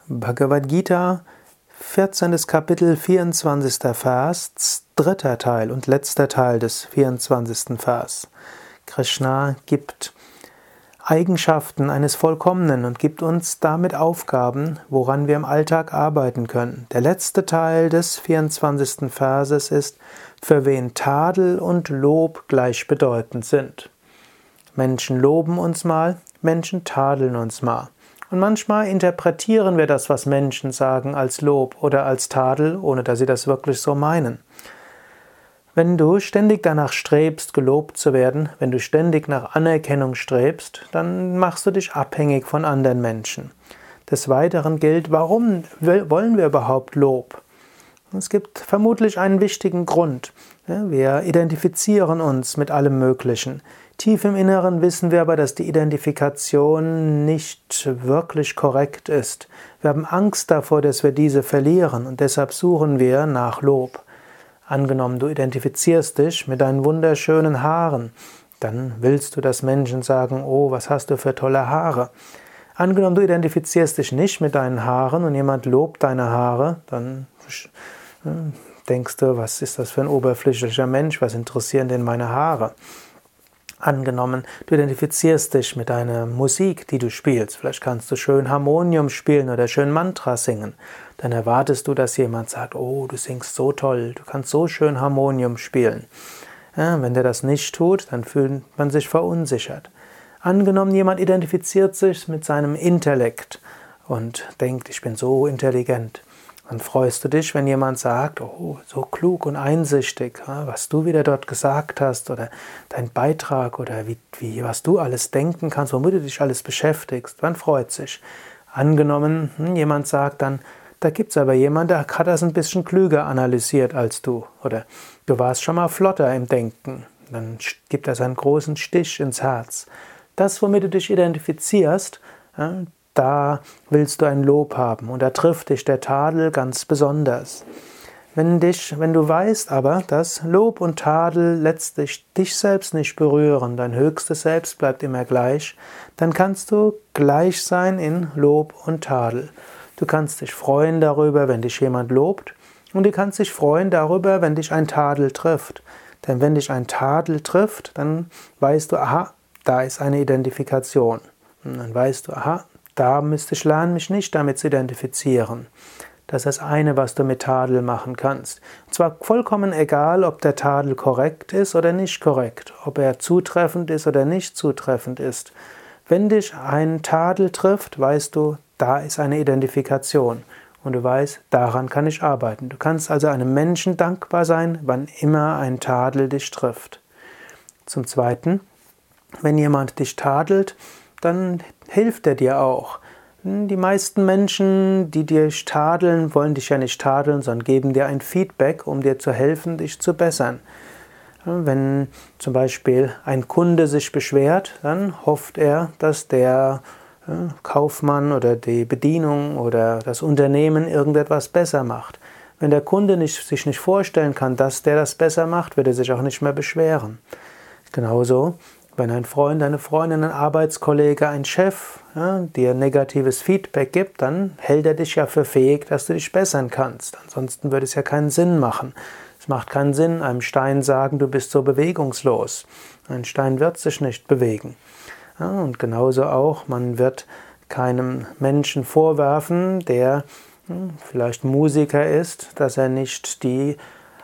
Bhagavad Gita, 14. Kapitel, 24. Vers, dritter Teil und letzter Teil des 24. Vers. Krishna gibt Eigenschaften eines Vollkommenen und gibt uns damit Aufgaben, woran wir im Alltag arbeiten können. Der letzte Teil des 24. Verses ist, für wen Tadel und Lob gleichbedeutend sind. Menschen loben uns mal, Menschen tadeln uns mal. Und manchmal interpretieren wir das, was Menschen sagen, als Lob oder als Tadel, ohne dass sie das wirklich so meinen. Wenn du ständig danach strebst, gelobt zu werden, wenn du ständig nach Anerkennung strebst, dann machst du dich abhängig von anderen Menschen. Des Weiteren gilt, warum wollen wir überhaupt Lob? Es gibt vermutlich einen wichtigen Grund. Wir identifizieren uns mit allem Möglichen. Tief im Inneren wissen wir aber, dass die Identifikation nicht wirklich korrekt ist. Wir haben Angst davor, dass wir diese verlieren und deshalb suchen wir nach Lob. Angenommen, du identifizierst dich mit deinen wunderschönen Haaren, dann willst du, dass Menschen sagen, oh, was hast du für tolle Haare. Angenommen, du identifizierst dich nicht mit deinen Haaren und jemand lobt deine Haare, dann denkst du, was ist das für ein oberflächlicher Mensch, was interessieren denn meine Haare? Angenommen, du identifizierst dich mit deiner Musik, die du spielst. Vielleicht kannst du schön Harmonium spielen oder schön Mantra singen. Dann erwartest du, dass jemand sagt, oh, du singst so toll, du kannst so schön Harmonium spielen. Ja, wenn der das nicht tut, dann fühlt man sich verunsichert. Angenommen, jemand identifiziert sich mit seinem Intellekt und denkt, ich bin so intelligent. Dann freust du dich, wenn jemand sagt, oh, so klug und einsichtig, was du wieder dort gesagt hast oder dein Beitrag oder was du alles denken kannst, womit du dich alles beschäftigst. Man freut sich. Angenommen, jemand sagt dann, da gibt es aber jemanden, der hat das ein bisschen klüger analysiert als du. Oder du warst schon mal flotter im Denken. Dann gibt das einen großen Stich ins Herz. Das, womit du dich identifizierst, da willst du ein Lob haben und da trifft dich der Tadel ganz besonders. Wenn du weißt aber, dass Lob und Tadel letztlich dich selbst nicht berühren, dein höchstes Selbst bleibt immer gleich, dann kannst du gleich sein in Lob und Tadel. Du kannst dich freuen darüber, wenn dich jemand lobt, und du kannst dich freuen darüber, wenn dich ein Tadel trifft. Denn wenn dich ein Tadel trifft, dann weißt du, aha, da ist eine Identifikation. Und dann weißt du, aha, da müsste ich lernen, mich nicht damit zu identifizieren. Das ist das eine, was du mit Tadel machen kannst. Und zwar vollkommen egal, ob der Tadel korrekt ist oder nicht korrekt, ob er zutreffend ist oder nicht zutreffend ist. Wenn dich ein Tadel trifft, weißt du, da ist eine Identifikation. Und du weißt, daran kann ich arbeiten. Du kannst also einem Menschen dankbar sein, wann immer ein Tadel dich trifft. Zum Zweiten, wenn jemand dich tadelt, dann hilft er dir auch. Die meisten Menschen, die dich tadeln, wollen dich ja nicht tadeln, sondern geben dir ein Feedback, um dir zu helfen, dich zu bessern. Wenn zum Beispiel ein Kunde sich beschwert, dann hofft er, dass der Kaufmann oder die Bedienung oder das Unternehmen irgendetwas besser macht. Wenn der Kunde sich nicht vorstellen kann, dass der das besser macht, wird er sich auch nicht mehr beschweren. Genauso, wenn ein Freund, eine Freundin, ein Arbeitskollege, ein Chef dir negatives Feedback gibt, dann hält er dich ja für fähig, dass du dich bessern kannst. Ansonsten würde es ja keinen Sinn machen. Es macht keinen Sinn, einem Stein sagen, du bist so bewegungslos. Ein Stein wird sich nicht bewegen. Und genauso auch, man wird keinem Menschen vorwerfen, der vielleicht Musiker ist, dass er nicht die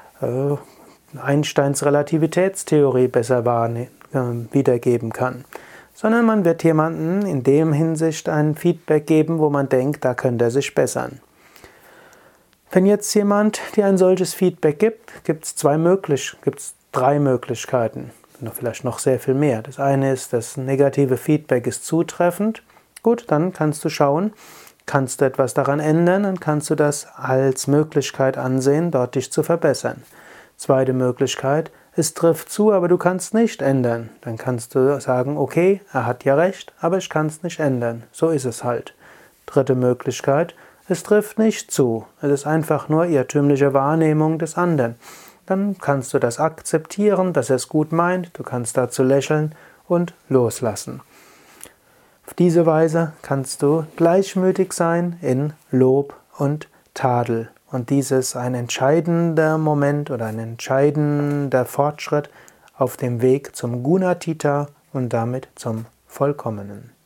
Einsteins Relativitätstheorie besser wiedergeben kann. Sondern man wird jemandem in dem Hinsicht ein Feedback geben, wo man denkt, da könnte er sich bessern. Wenn jetzt jemand dir ein solches Feedback gibt, gibt es drei Möglichkeiten. Vielleicht noch sehr viel mehr. Das eine ist, das negative Feedback ist zutreffend. Gut, dann kannst du schauen, kannst du etwas daran ändern, dann kannst du das als Möglichkeit ansehen, dort dich zu verbessern. Zweite Möglichkeit, es trifft zu, aber du kannst nicht ändern. Dann kannst du sagen, okay, er hat ja recht, aber ich kann es nicht ändern. So ist es halt. Dritte Möglichkeit, es trifft nicht zu. Es ist einfach nur irrtümliche Wahrnehmung des anderen. Dann kannst du das akzeptieren, dass er es gut meint, du kannst dazu lächeln und loslassen. Auf diese Weise kannst du gleichmütig sein in Lob und Tadel. Und dies ist ein entscheidender Moment oder ein entscheidender Fortschritt auf dem Weg zum Gunatita und damit zum Vollkommenen.